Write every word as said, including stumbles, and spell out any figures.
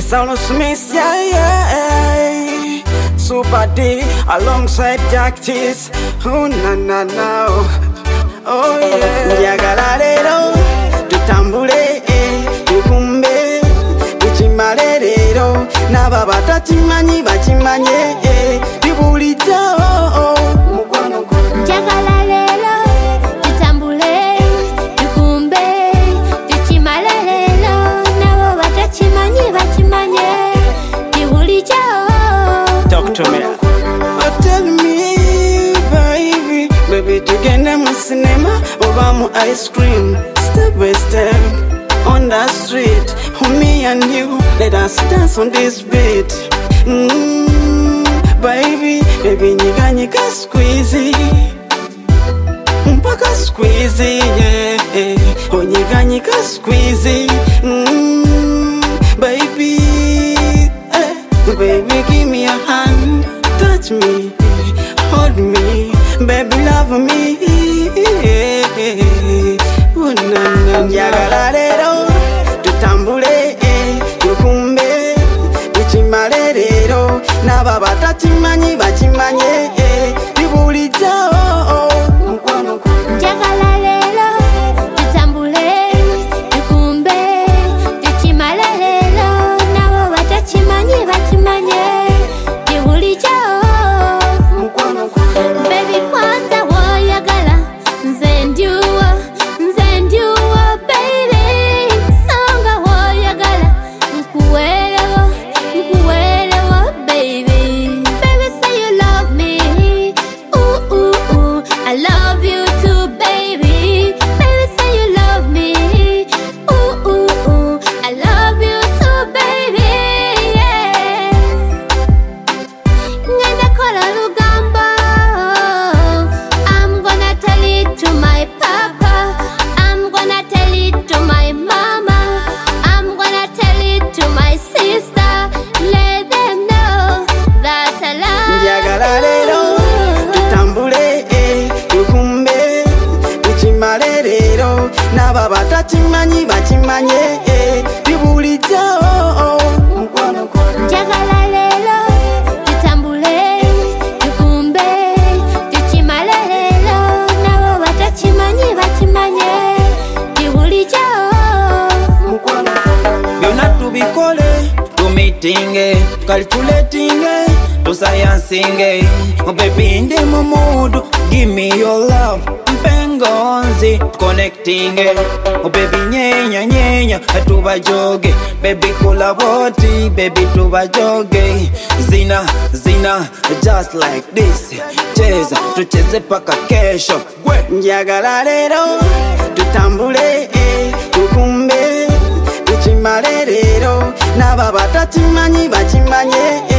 Solo Smith, yeah, yeah. Super D alongside Jack Cheese. Oh, na na na. Oh, yeah. Njagala lero, tutambule, tukumbe, tuchimale lero. Naba batachimanyi, bachimanye, tibulita, oh, oh. Njagala lero, tutambule, tukumbe, tuchimale lero. Naba batachimanyi, bachimanye, tibulita, oh. Talk to me. Oh, tell me, baby, baby, tugende mu cinema oba mu ice cream, step by step on the street. Oh, me and you, let us dance on this beat. Mm, baby, baby, nyiga nyiga squeezy, mpaka squeezy, yeah. Oh, nyiga nyiga squeezy. Mm, baby, eh, baby, give me a hand, touch me, hold me, baby, love me. Oh, na, na, njagala lero, tutambule, tukumbe, tuchimale lero. Naba batachimanyi, bachimanye, tibulita, oh, oh. Njagala lero, tutambule, tukumbe, tuchimale lero. Nabo batachimanyi, bachimanye, tibulita, oh. Baby, kwanza woyagala, nze ndyuwa, nze ndyuwa, baby. Songa woyagala, nkuwerewo, nkuwerewo, baby. Baby, say you love me, ooh, ooh, ooh. I love you too, baby. Baby, say you love me, ooh, ooh, ooh. I love you too, baby, yeah. Ngenda kola lugamba, I'm gonna tell it to my papa, I'm gonna tell it to my mama, I'm gonna tell it to my sister. Let them know that I love Njagala lero, tutambule, tukumbe, tuchimale lero. Naba batachimanyi, bachimanye, tibulita, oh, oh. Njagala lero, tutambule, tukumbe, tuchimale lero. Nabo batachimanyi, bachimanye, tibulita, oh. Byonna tubikole, tumitinge, calculatinge, tusayansinge. Oh baby, ndi mu mood, give me your love. Mpengonzi, connecting. Oh baby, nyenya nyenya, tuba joge. Baby, kula boti, baby, tuba joge. Zina, zina, just like this. Cheza, tucheze paka kesho. Njagala lero, tutambule, tukumbe, tuchimale lero. Naba batachimanyi, bachimanye,